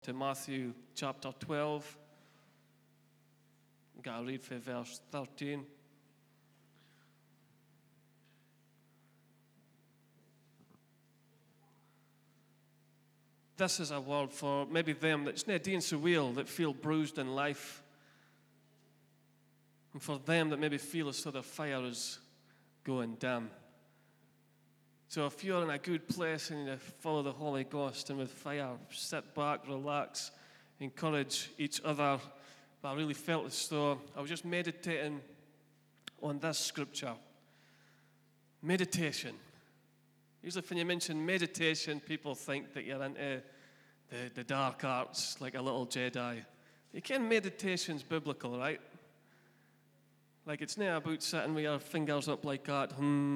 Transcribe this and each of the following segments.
to Matthew chapter 12. I'm going to read from verse 13. This is a word for maybe them that's not doing so well, that feel bruised in life. And for them that maybe feel as though their fire is going dim. So if you're in a good place and you follow the Holy Ghost and with fire, sit back, relax, encourage each other. But I really felt as though I was just meditating on this scripture. Meditation. Usually when you mention meditation, people think that you're into the dark arts, like a little Jedi. You can, meditation's biblical, right? Like it's not about sitting with your fingers up like that,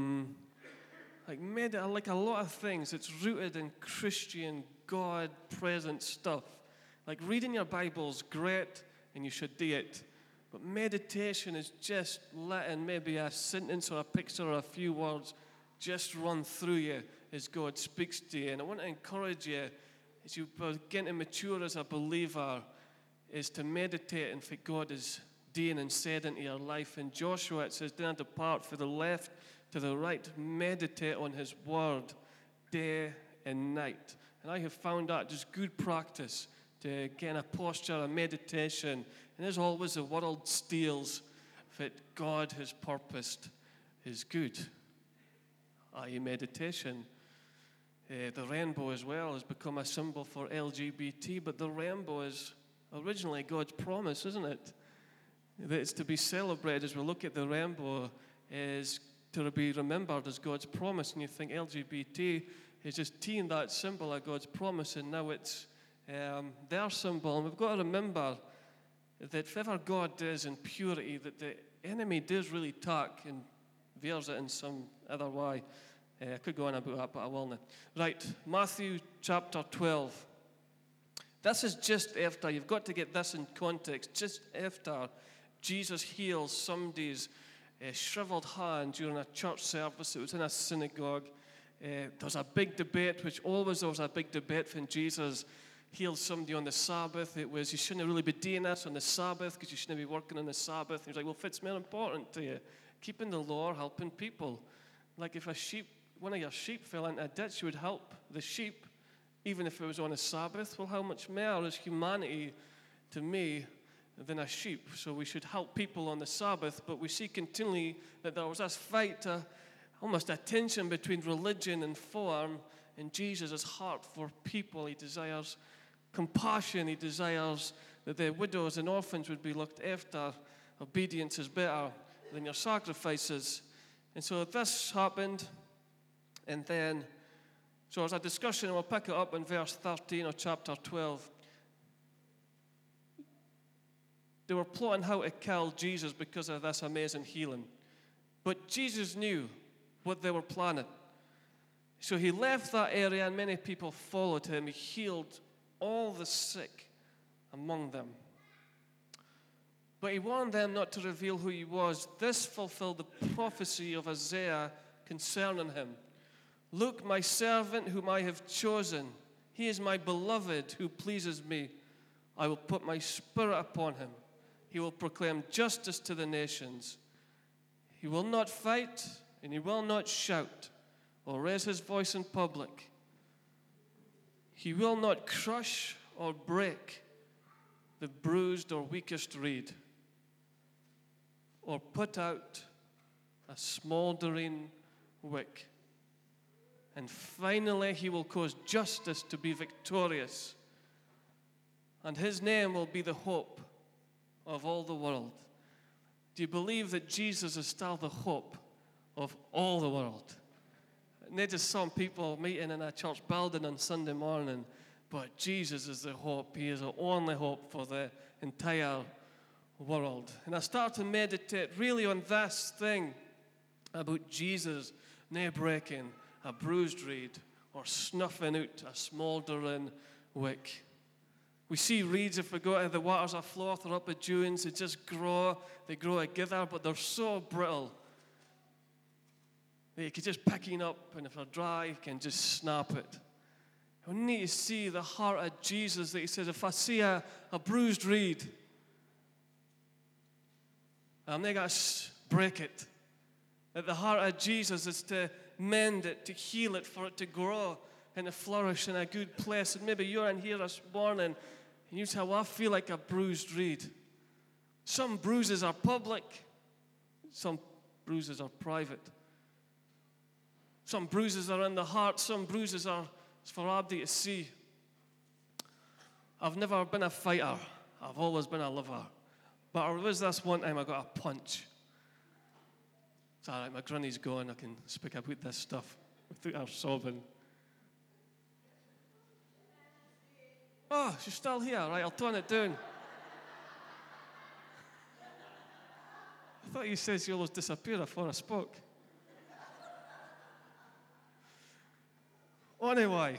Like a lot of things, it's rooted in Christian, God-present stuff. Like reading your Bible's great, and you should do it. But meditation is just letting maybe a sentence or a picture or a few words just run through you as God speaks to you. And I want to encourage you, as you begin to mature as a believer, is to meditate on what God is doing and said into your life. In Joshua, it says, "Do not depart from the left to the right, meditate on his word day and night." And I have found that just good practice to get in a posture of meditation. And as always, the world steals that God has purposed is good, i.e. meditation. The rainbow as well has become a symbol for LGBT, but the rainbow is originally God's promise, isn't it? That it's to be celebrated as we look at the rainbow is to be remembered as God's promise. And you think LGBT is just teeing that symbol of God's promise, and now it's their symbol. And we've got to remember that if ever God does in purity, that the enemy does really talk and veers it in some other way. I could go on about that, but I will not. Right, Matthew chapter 12. This is just after, you've got to get this in context, just after Jesus heals somebody's shriveled hand during a church service. It was in a synagogue. There was a big debate, which always there was a big debate when Jesus healed somebody on the Sabbath. It was, you shouldn't really be doing this on the Sabbath because you shouldn't be working on the Sabbath. He was like, well, if it's more important to you, keeping the law, helping people. Like if one of your sheep fell into a ditch, you would help the sheep, even if it was on a Sabbath. Well, how much more is humanity to me than a sheep? So we should help people on the Sabbath, but we see continually that there was this fight, almost a tension between religion and form, and Jesus' heart for people. He desires compassion. He desires that the widows and orphans would be looked after. Obedience is better than your sacrifices. And so this happened, and then, so there's a discussion, and we'll pick it up in verse 13 of chapter 12. They were plotting how to kill Jesus because of this amazing healing. But Jesus knew what they were planning. So he left that area and many people followed him. He healed all the sick among them. But he warned them not to reveal who he was. This fulfilled the prophecy of Isaiah concerning him. "Look, my servant whom I have chosen. He is my beloved who pleases me. I will put my spirit upon him. He will proclaim justice to the nations. He will not fight and he will not shout or raise his voice in public. He will not crush or break the bruised or weakest reed or put out a smoldering wick. And finally, he will cause justice to be victorious, and his name will be the hope of all the world." Do you believe that Jesus is still the hope of all the world? Not just some people meeting in a church building on Sunday morning, but Jesus is the hope. He is the only hope for the entire world. And I start to meditate really on this thing about Jesus not breaking a bruised reed or snuffing out a smouldering wick. We see reeds, if we go to the waters of Floth or up at dunes, they just grow. They grow together, but they're so brittle that you can just pick it up, and if they're dry, you can just snap it. We need to see the heart of Jesus, that he says, if I see a bruised reed, I'm not going to break it. That the heart of Jesus is to mend it, to heal it, for it to grow and to flourish in a good place. And maybe you're in here this morning and you say, well, I feel like a bruised reed. Some bruises are public. Some bruises are private. Some bruises are in the heart. Some bruises are for everybody to see. I've never been a fighter. I've always been a lover. But there was this one time I got a punch. It's all right, my granny's gone. I can speak about this stuff without her sobbing. Oh, she's still here. Right, I'll turn it down. I thought you said she always disappeared before I spoke. Anyway,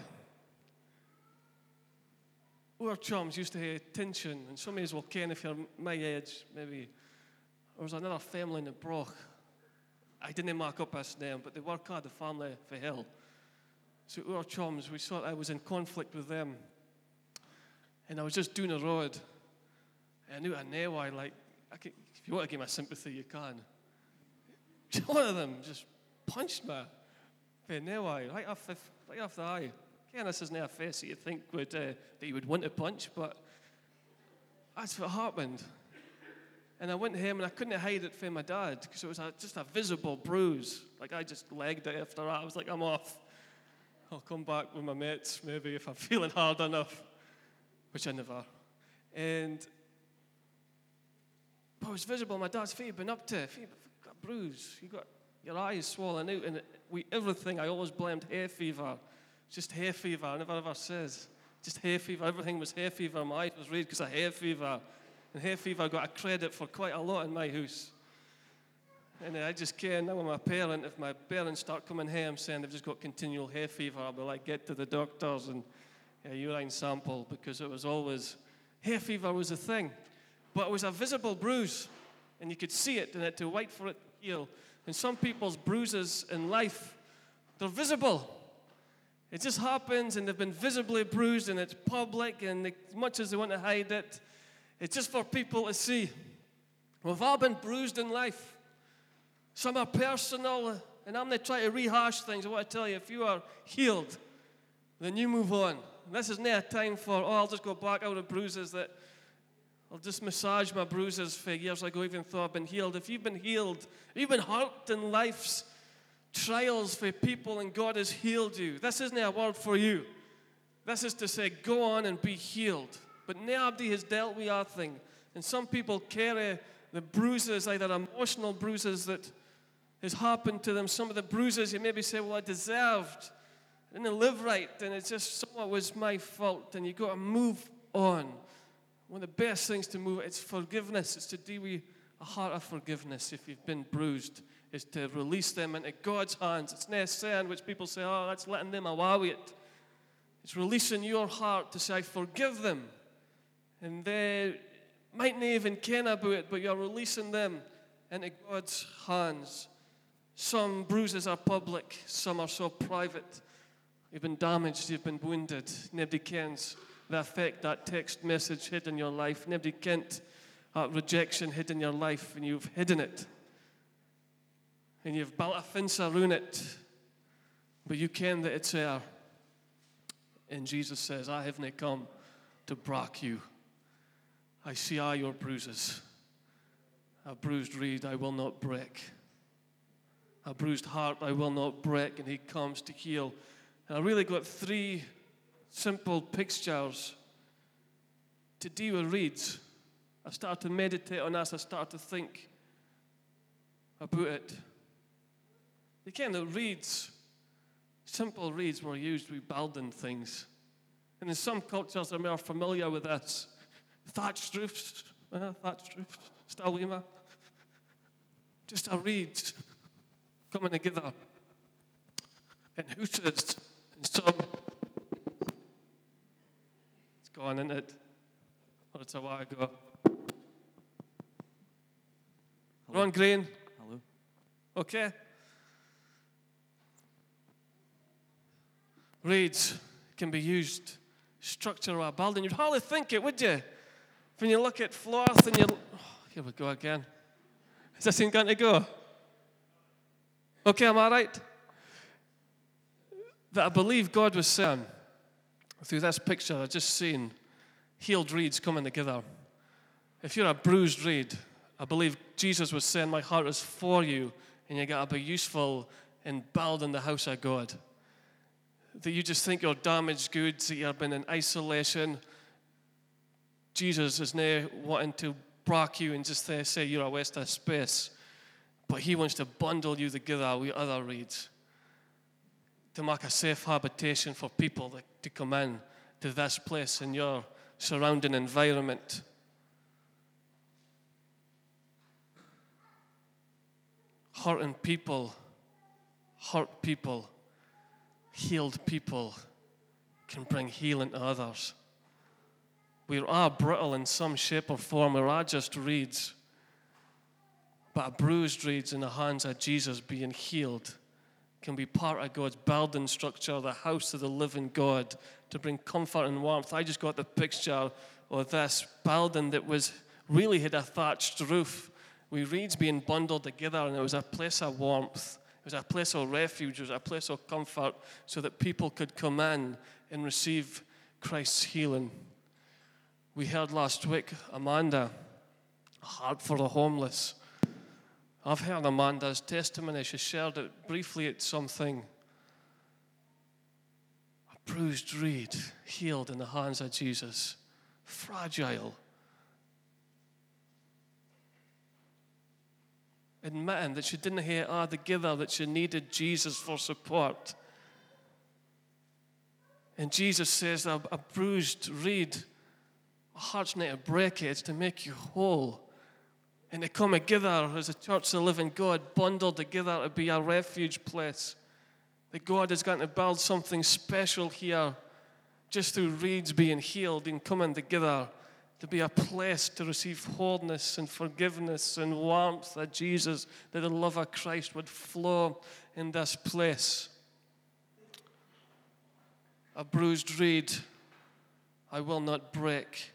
our chums used to have tension, and some of you will ken if you're my age, maybe. There was another family in the Broch. I didn't mark up his name, but they work hard, the family for hell. So our chums, we thought I was in conflict with them. And I was just doing the road. And I knew I knew why, like, if you want to give my sympathy, you can. One of them just punched me. Right off the eye. Again, this isn't a face that you think that you would want to punch, but that's what happened. And I went home and I couldn't hide it from my dad because it was just a visible bruise. Like I just legged it after that. I was like, I'm off. I'll come back with my mates maybe if I'm feeling hard enough, which I never. But it was visible. My dad's feet had been up to it. Feet got a bruise. You got your eyes swollen out. And everything, I always blamed hay fever. Just hay fever. I never ever says. Just hay fever. Everything was hay fever. My eyes was red because of hay fever. And hay fever got a credit for quite a lot in my house. And I just can't. Now with my parent, if my parents start coming home saying they've just got continual hay fever, I'll be like, get to the doctors and a urine sample, because it was always, hay fever was a thing. But it was a visible bruise, and you could see it, and it to wait for it to heal. And some people's bruises in life, they're visible. It just happens, and they've been visibly bruised, and it's public, and as much as they want to hide it, it's just for people to see. We've all been bruised in life. Some are personal, and I'm not trying to rehash things. I want to tell you, if you are healed, then you move on. And this is not a time for, I'll just go back out of bruises, that I'll just massage my bruises for years ago, even though I've been healed. If you've been healed, if you've been hurt in life's trials for people and God has healed you, this isn't a word for you. This is to say, go on and be healed. But nobody has dealt with our thing. And some people carry the bruises, either emotional bruises that has happened to them. Some of the bruises you maybe say, well, I deserved. I didn't live right, and it's just somewhat was my fault. And you've got to move on. One of the best things to move, it's forgiveness. It's to deal with a heart of forgiveness. If you've been bruised, is to release them into God's hands. It's not saying, which people say, that's letting them away with it. It's releasing your heart to say, I forgive them. And they might not even care about it, but you're releasing them into God's hands. Some bruises are public, some are so private. You've been damaged, you've been wounded. Nobody cares the effect that text message had in your life. Nobody kent that rejection hid in your life, and you've hidden it. And you've built a fence around it, but you ken that it's there. And Jesus says, I haven't come to break you. I see all your bruises. A bruised reed I will not break. A bruised heart I will not break. And he comes to heal. And I really got 3 simple pictures to deal with reeds. I started to meditate on this. I started to think about it. You can, the reeds, simple reeds were used with building things. And in some cultures they're more familiar with this. Thatched roofs, still with me. Just a reed coming together. And houses, and some. It's gone, isn't it? Or it's a while ago. Ron Green. Hello. Okay. Reeds can be used structure of a building. You'd hardly think it, would you? When you look at Floorth and here we go again. Is this thing going to go? Okay, am I right? That I believe God was saying, through this picture I've just seen, healed reeds coming together. If you're a bruised reed, I believe Jesus was saying, my heart is for you, and you got to be useful in building the house of God. That you just think you're damaged goods, that you've been in isolation. Jesus is now wanting to break you and just say you're a waste of space. But he wants to bundle you together with other reeds to make a safe habitation for people to come in to this place in your surrounding environment. Hurting people, hurt people, healed people can bring healing to others. We are brittle in some shape or form. We are just reeds. But a bruised reeds in the hands of Jesus being healed can be part of God's building structure, the house of the living God, to bring comfort and warmth. I just got the picture of this building that really had a thatched roof, with reeds being bundled together, and it was a place of warmth. It was a place of refuge. It was a place of comfort so that people could come in and receive Christ's healing. We heard last week, Amanda, a heart for the homeless. I've heard Amanda's testimony. She shared it briefly at something. A bruised reed, healed in the hands of Jesus. Fragile. Admitting that she didn't have it all together, that she needed Jesus for support. And Jesus says a bruised reed, a heart's not to break it, it's to make you whole. And to come together as a church of the living God, bundled together to be a refuge place. That God is going to build something special here just through reeds being healed and coming together to be a place to receive wholeness and forgiveness and warmth that Jesus, that the love of Christ would flow in this place. A bruised reed I will not break.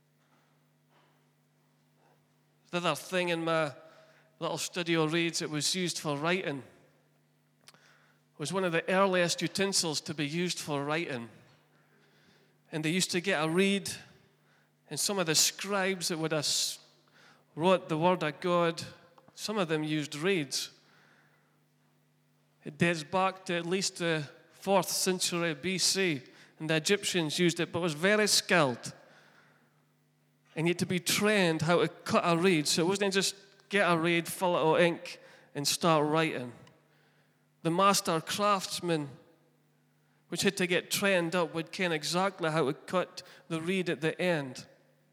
The other thing in my little studio reeds, it was used for writing. It was one of the earliest utensils to be used for writing. And they used to get a reed, and some of the scribes that would have wrote the word of God, some of them used reeds. It dates back to at least the 4th century BC, and the Egyptians used it, but was very skilled. And you had to be trained how to cut a reed, so it wasn't just get a reed, fill it with ink, and start writing. The master craftsman, which had to get trained up, would ken exactly how to cut the reed at the end.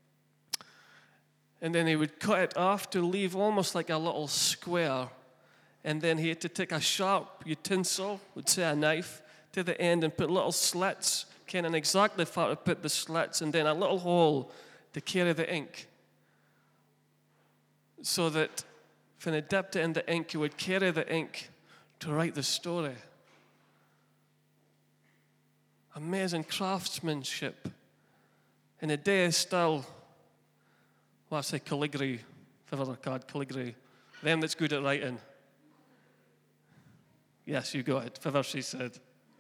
And then he would cut it off to leave almost like a little square. And then he had to take a sharp utensil, would say a knife, to the end and put little slits, kenning exactly how to put the slits, and then a little hole to carry the ink. So that when he dipped it in the ink, he would carry the ink to write the story. Amazing craftsmanship. In the day still, well, I say calligraphy, if I've ever called calligraphy. Them that's good at writing. Yes, you got it, whatever she said.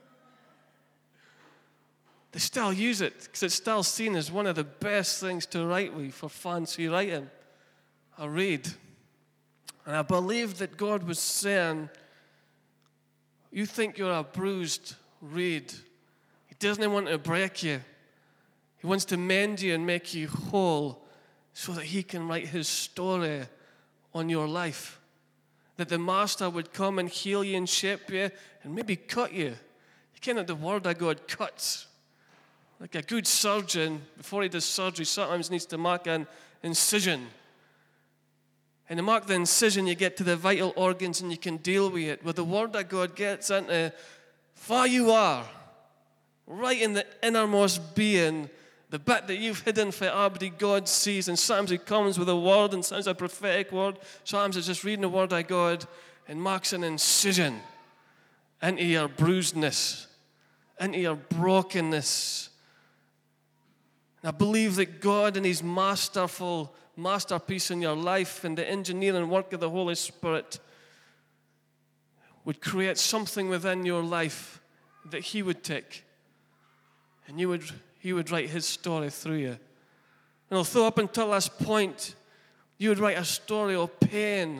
They still use it because it's still seen as one of the best things to write with for fancy writing. I read. And I believe that God was saying, you think you're a bruised reed. He doesn't want to break you. He wants to mend you and make you whole so that he can write his story on your life. That the master would come and heal you and shape you and maybe cut you. You can't have the word of God cuts. Like a good surgeon, before he does surgery, sometimes needs to mark an incision. And to mark the incision, you get to the vital organs and you can deal with it. Where the word of God gets into where you are, right in the innermost being, the bit that you've hidden for everybody God sees. And sometimes he comes with a word, and sometimes a prophetic word. Sometimes it's just reading the word of God and marks an incision into your bruisedness, into your brokenness. And I believe that God in his masterpiece in your life and the engineering work of the Holy Spirit would create something within your life that he would take. And he would write his story through you. And although up until this point, you would write a story of pain,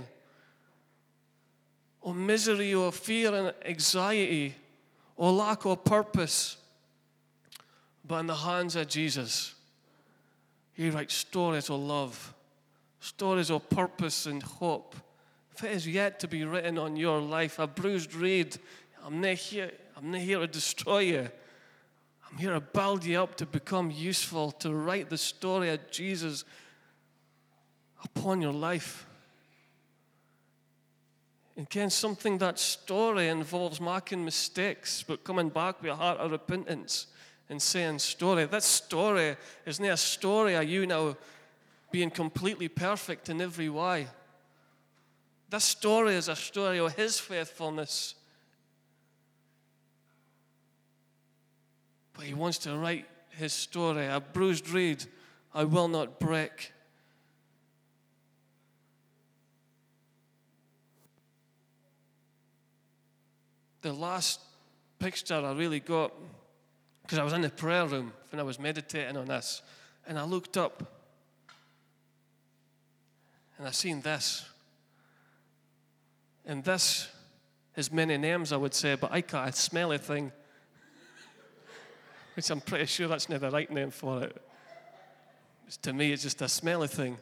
or misery, or fear and anxiety, or lack of purpose, but in the hands of Jesus, he writes stories of love, stories of purpose and hope. If it is yet to be written on your life, a bruised reed, I'm not here to destroy you. I'm here to build you up to become useful, to write the story of Jesus upon your life. And Ken, something that story involves making mistakes, but coming back with a heart of repentance and saying story. That story is not a story of you now being completely perfect in every way. This story is a story of his faithfulness. But he wants to write his story. A bruised reed I will not break. The last picture I really got, because I was in the prayer room when I was meditating on this, and I looked up and I seen this. And this has many names, I would say, but I call it a smelly thing, which I'm pretty sure that's not the right name for it. To me, it's just a smelly thing.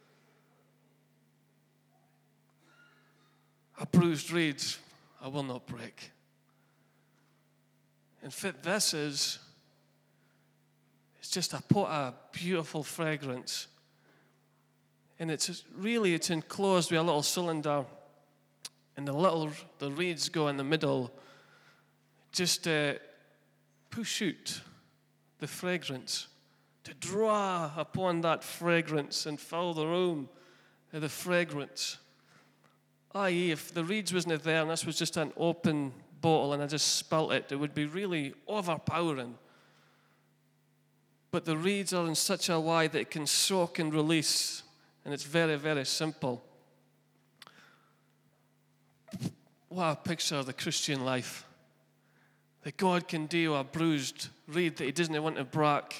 A bruised reed I will not break. In fact, this is, it's just a pot of beautiful fragrance. And it's enclosed with a little cylinder. And the reeds go in the middle, just to push out the fragrance, to draw upon that fragrance and fill the room with the fragrance. I.e., if the reeds wasn't there and this was just an open bottle and I just spilt it, it would be really overpowering. But the reeds are in such a way that it can soak and release, and it's very, very simple. What a picture of the Christian life. That God can do a bruised reed that he doesn't want to break,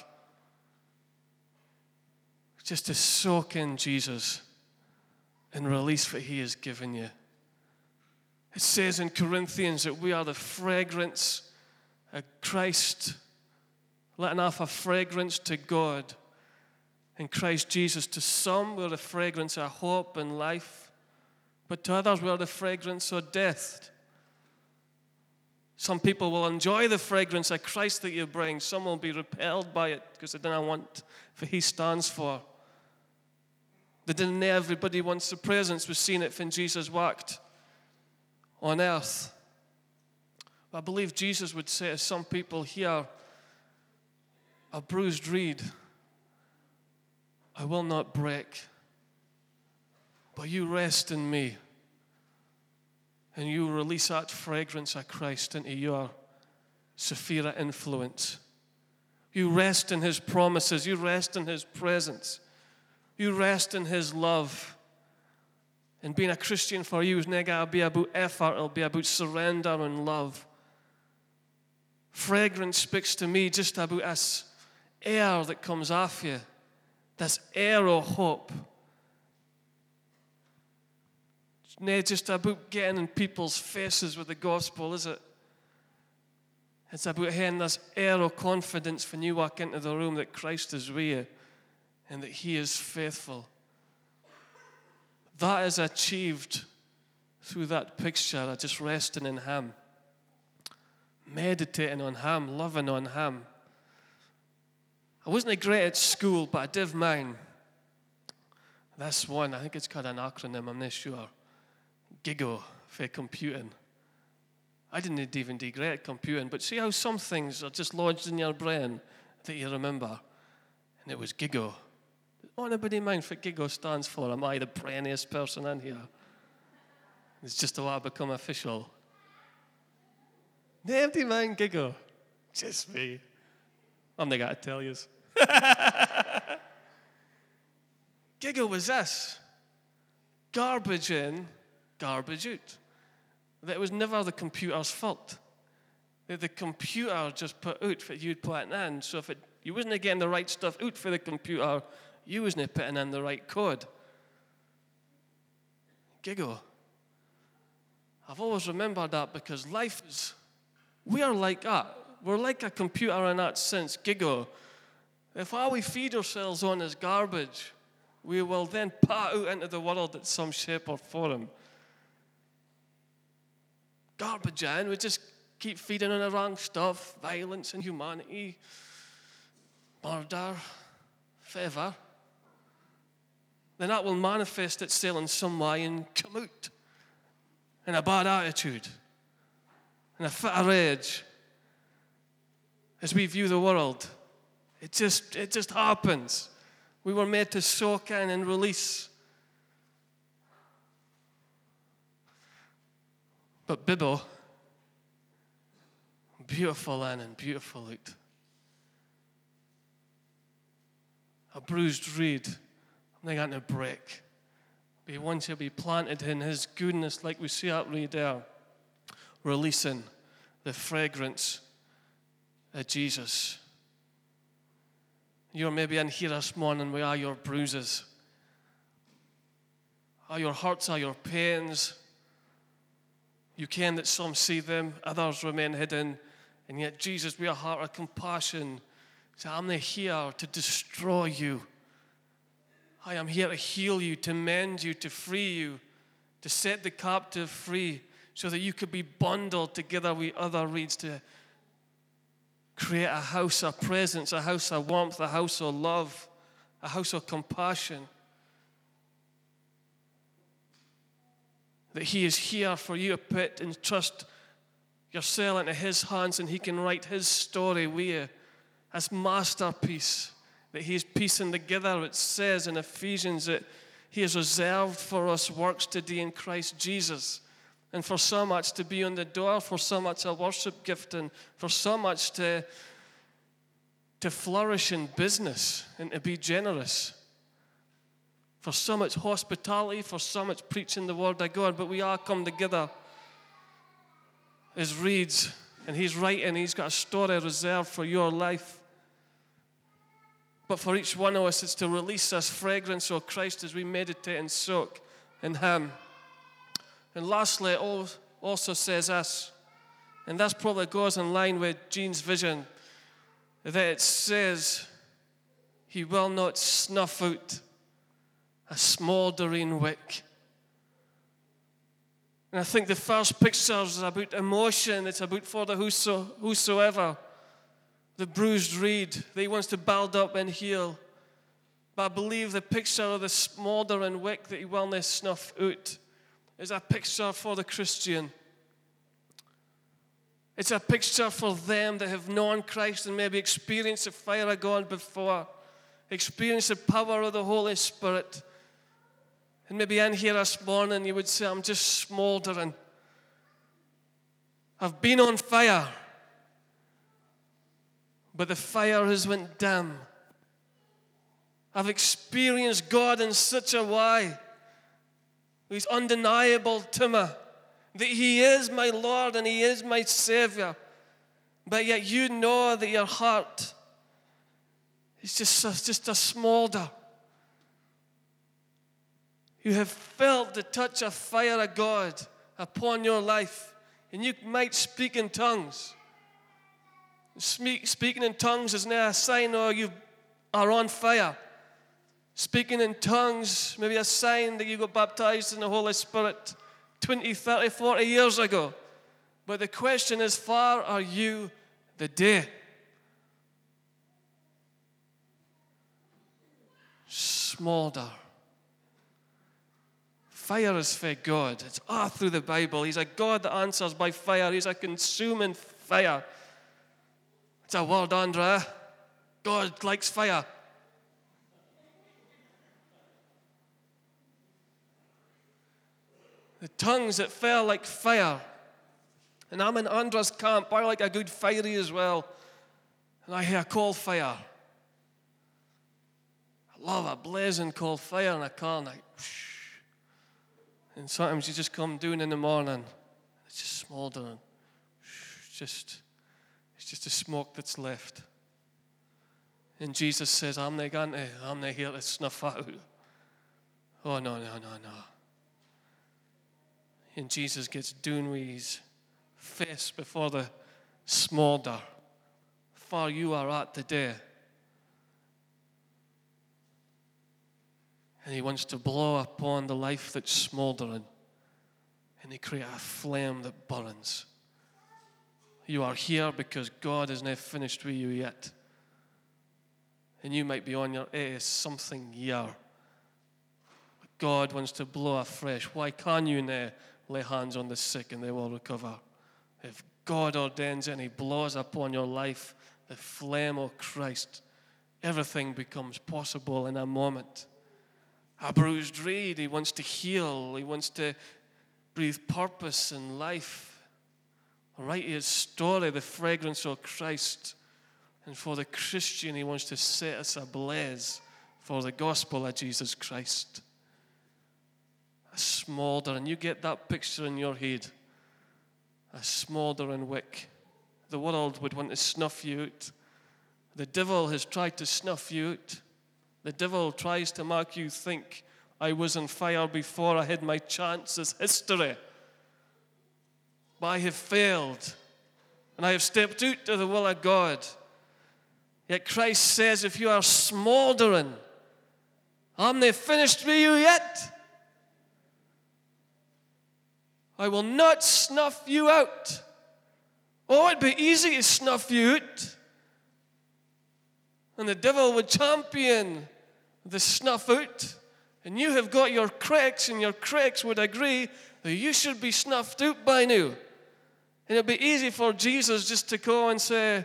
just to soak in Jesus and release what he has given you. It says in Corinthians that we are the fragrance of Christ, letting off a fragrance to God in Christ Jesus. To some, we're the fragrance of hope and life, but to others, we're the fragrance of death. Some people will enjoy the fragrance of Christ that you bring. Some will be repelled by it because they don't want what he stands for. They didn't know everybody wants the presence. We've seen it when Jesus walked on earth. I believe Jesus would say to some people here, a bruised reed I will not break, but you rest in me, and you release that fragrance of Christ into your sphere of influence. You rest in his promises. You rest in his presence. You rest in his love. And being a Christian for you is not going to be about effort. It'll be about surrender and love. Fragrance speaks to me just about this air that comes off you, this air of hope. It's not just about getting in people's faces with the gospel, is it? It's about having this air of confidence when you walk into the room that Christ is with you and that he is faithful. That is achieved through that picture of just resting in him, meditating on him, loving on him. I wasn't great at school, but I did mine. This one, I think it's called an acronym, I'm not sure. GIGO for computing. I didn't even do great at computing, but see how some things are just lodged in your brain that you remember? And it was GIGO. Anybody mind what GIGO stands for? Am I the brainiest person in here? It's just a lot to become official. Nobody mind GIGO. Just me. I'm not going to tell you. Giggle was this. Garbage in, garbage out. That it was never the computer's fault. That the computer just put out what you'd put in. So if you wasn't getting the right stuff out for the computer, you wasn't putting in the right code. Giggle. I've always remembered that because life is, we are like that. We're like a computer in that sense. Giggle. If all we feed ourselves on is garbage, we will then pat out into the world at some shape or form. Garbage in, we just keep feeding on the wrong stuff, violence, inhumanity, murder, whatever. Then that will manifest itself in some way and come out in a bad attitude, in a fit of rage, as we view the world. It just happens. We were made to soak in and release. But Bible, beautiful in and beautiful out. A bruised reed, I'm not going to break. But once he'll be planted in his goodness, like we see that reed there, releasing the fragrance of Jesus. You're maybe in here this morning, where are your bruises? Are your hurts, are your pains? You can that some see them, others remain hidden. And yet Jesus, with a heart of compassion, said, I'm not here to destroy you. I am here to heal you, to mend you, to free you, to set the captive free, so that you could be bundled together with other reeds to create a house of presence, a house of warmth, a house of love, a house of compassion. That he is here for you to put and trust yourself into his hands, and he can write his story with you, his masterpiece that he's piecing together. It says in Ephesians that he has reserved for us works to do in Christ Jesus. And for so much to be on the door, for so much a worship gift, and for so much to flourish in business and to be generous. For so much hospitality, for so much preaching the word of God. But we all come together as reeds, and he's writing, he's got a story reserved for your life. But for each one of us, it's to release this fragrance of Christ as we meditate and soak in him. And lastly, it also says this, and this probably goes in line with Jean's vision, that it says he will not snuff out a smouldering wick. And I think the first picture is about emotion. It's about for the whosoever, the bruised reed that he wants to build up and heal. But I believe the picture of the smouldering wick that he will not snuff out is a picture for the Christian. It's a picture for them that have known Christ and maybe experienced the fire of God before, experienced the power of the Holy Spirit. And maybe in here this morning you would say, I'm just smouldering. I've been on fire, but the fire has went dim. I've experienced God in such a way. He's undeniable to me that he is my Lord and he is my Savior. But yet you know that your heart is just a smolder. You have felt the touch of fire of God upon your life, and you might speak in tongues. Speaking in tongues is now a sign that you are on fire. Speaking in tongues, maybe a sign that you got baptized in the Holy Spirit 20, 30, 40 years ago. But the question is, far are you today? Smolder. Fire is for God. It's all through the Bible. He's a God that answers by fire. He's a consuming fire. It's a word, Andrea. God likes fire. The tongues that fell like fire. And I'm in Andrea's camp. I like a good fiery as well. and I hear a coal fire. I love a blazing coal fire in a car, and and sometimes you just come down in the morning, it's just smouldering. It's just a smoke that's left. And Jesus says, I'm not here to snuff out. Oh, no. And Jesus gets down with his face before the smoulder. Far you are at today. And he wants to blow upon the life that's smouldering. And he create a flame that burns. You are here because God is not finished with you yet. And you might be on your 80-something year. But God wants to blow afresh. Why can't you now lay hands on the sick and they will recover? If God ordains it and he blows upon your life the flame of Christ, everything becomes possible in a moment. A bruised reed, he wants to heal. He wants to breathe purpose and life. Write his story, the fragrance of Christ. And for the Christian, he wants to set us ablaze for the gospel of Jesus Christ. A smouldering, you get that picture in your head. A smouldering wick. The world would want to snuff you out. The devil has tried to snuff you out. The devil tries to make you think, I was on fire before I had my chance as history. But I have failed. And I have stepped out to the will of God. Yet Christ says, if you are smouldering, I'm not finished with you yet. I will not snuff you out. Oh, it'd be easy to snuff you out. And the devil would champion the snuff out. And you have got your critics, and your critics would agree that you should be snuffed out by now. And it'd be easy for Jesus just to go and say,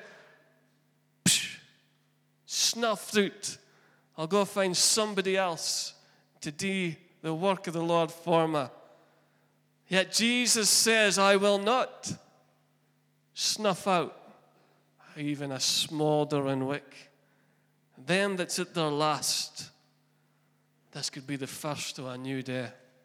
snuffed out. I'll go find somebody else to do the work of the Lord for me. Yet Jesus says, I will not snuff out even a smouldering wick. Them that's at their last, this could be the first of a new day.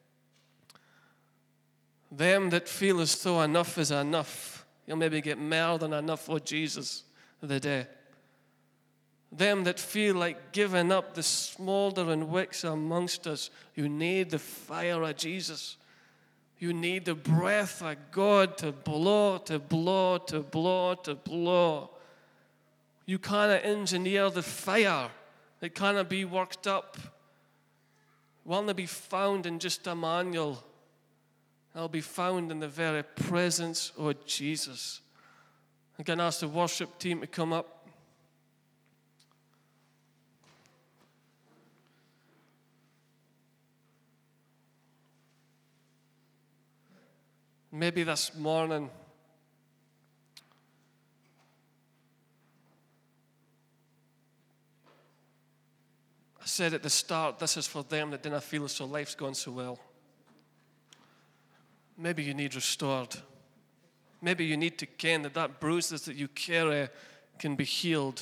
Them that feel as though enough is enough, you'll maybe get more than enough for Jesus the day. Them that feel like giving up, the smouldering wicks amongst us, you need the fire of Jesus. You need the breath of God to blow, to blow, to blow, to blow. You cannot engineer the fire. It cannot be worked up. It will not be found in just a manual. It will be found in the very presence of Jesus. I'm going to ask the worship team to come up. Maybe this morning, I said at the start, this is for them that didn't feel as though life's gone so well. Maybe you need restored. Maybe you need to ken that bruises that you carry can be healed.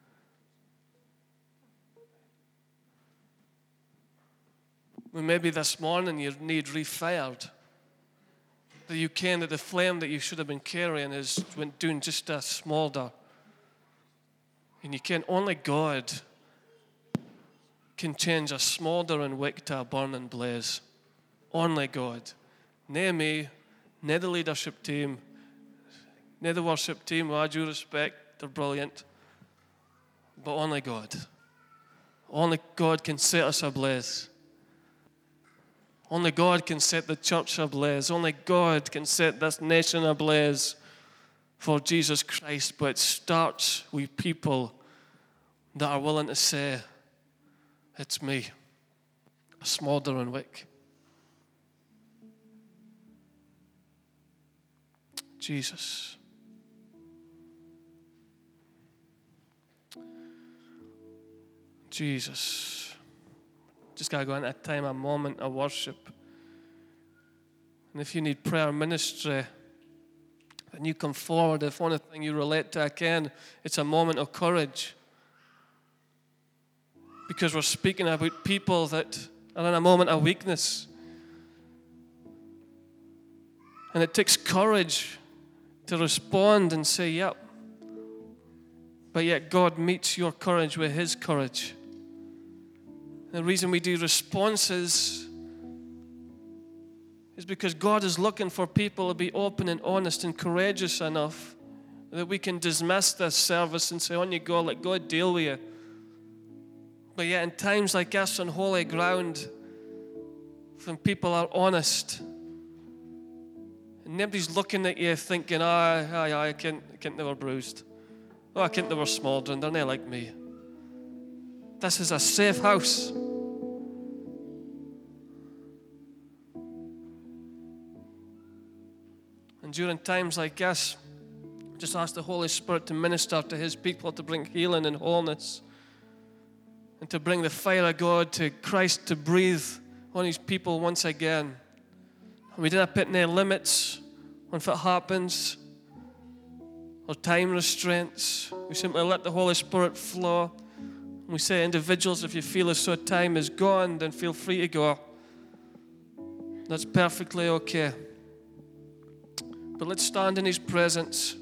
Well, maybe this morning you need refired. That you ken that the flame that you should have been carrying is went down just a smoulder. And you ken only God can change a smouldering wick to a burning blaze. Only God. Nae me, nae the leadership team, nae the worship team, with all due respect, they're brilliant. But only God. Only God can set us ablaze. Only God can set the church ablaze. Only God can set this nation ablaze for Jesus Christ. But it starts with people that are willing to say, it's me, a smouldering wick. Jesus. Jesus. Just got to go into a time, a moment of worship. And if you need prayer ministry, And you come forward, if anything you relate to again, it's a moment of courage. Because we're speaking about people that are in a moment of weakness. And it takes courage to respond and say, yep. But yet God meets your courage with His courage. And the reason we do responses is because God is looking for people to be open and honest and courageous enough that we can dismiss this service and say, on you go, let God deal with you. But yet in times like this on holy ground, when people are honest, and nobody's looking at you thinking, I can't they were bruised. Oh, I can't they were smouldering, they're not like me. This is a safe house. And during times like this, just ask the Holy Spirit to minister to His people, to bring healing and wholeness, and to bring the fire of God, to Christ to breathe on His people once again. And we didn't put any limits on if it happens, or time restraints. We simply let the Holy Spirit flow. And we say, individuals, if you feel as though time is gone, then feel free to go. That's perfectly okay. But let's stand in His presence.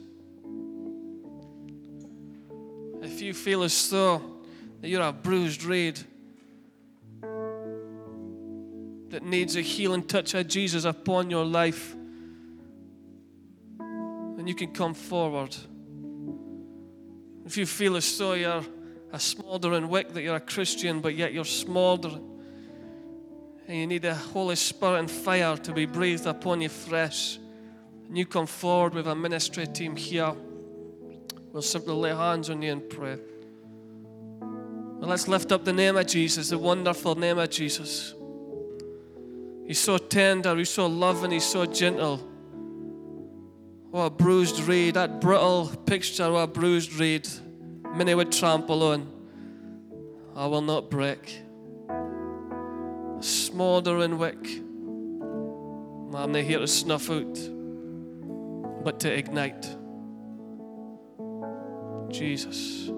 If you feel as though that you're a bruised reed that needs a healing touch of Jesus upon your life, then you can come forward. If you feel as though you're a smouldering wick, that you're a Christian, but yet you're smouldering, and you need the Holy Spirit and fire to be breathed upon you fresh, and you come forward with a ministry team here, we'll simply lay hands on you and pray. Well, let's lift up the name of Jesus, the wonderful name of Jesus. He's so tender, He's so loving, He's so gentle. Oh, a bruised reed, that brittle picture of a bruised reed, many would trample on. I will not break. A smouldering wick, I'm not here to snuff out, but to ignite. Jesus.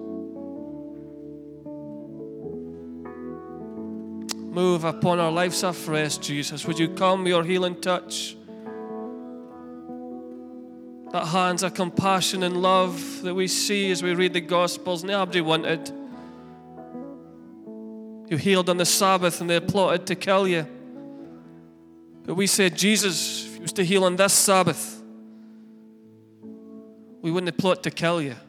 Move upon our lives afresh, Jesus. Would you come with your healing touch? That hands of compassion and love that we see as we read the Gospels. Nobody wanted. You healed on the Sabbath and they plotted to kill you. But we said, Jesus, if you was to heal on this Sabbath, we wouldn't have plotted to kill you.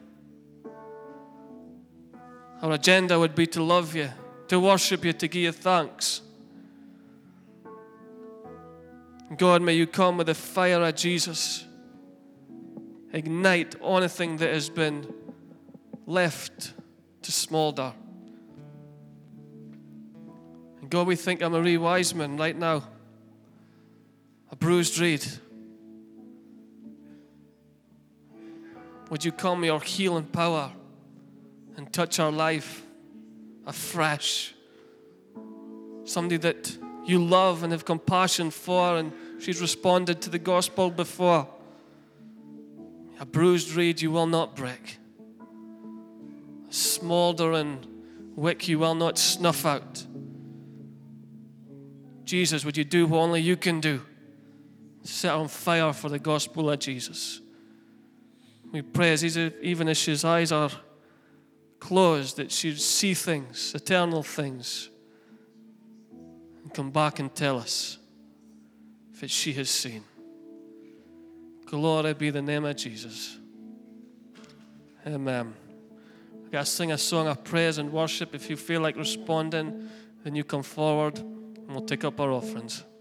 Our agenda would be to love you, to worship you, to give you thanks. God, may you come with the fire of Jesus. Ignite anything that has been left to smoulder. And God, we think of Marie Wiseman right now, a bruised reed. Would you come with your healing power and touch our life afresh? Somebody that you love and have compassion for, and she's responded to the gospel before. A bruised reed you will not break. A smouldering wick you will not snuff out. Jesus, would you do what only you can do? Set on fire for the gospel of Jesus. We pray even as his eyes are closed, that she'd see things, eternal things, and come back and tell us if it's she has seen. Glory be the name of Jesus. Amen. We're going to sing a song of praise and worship. If you feel like responding, then you come forward and we'll take up our offerings.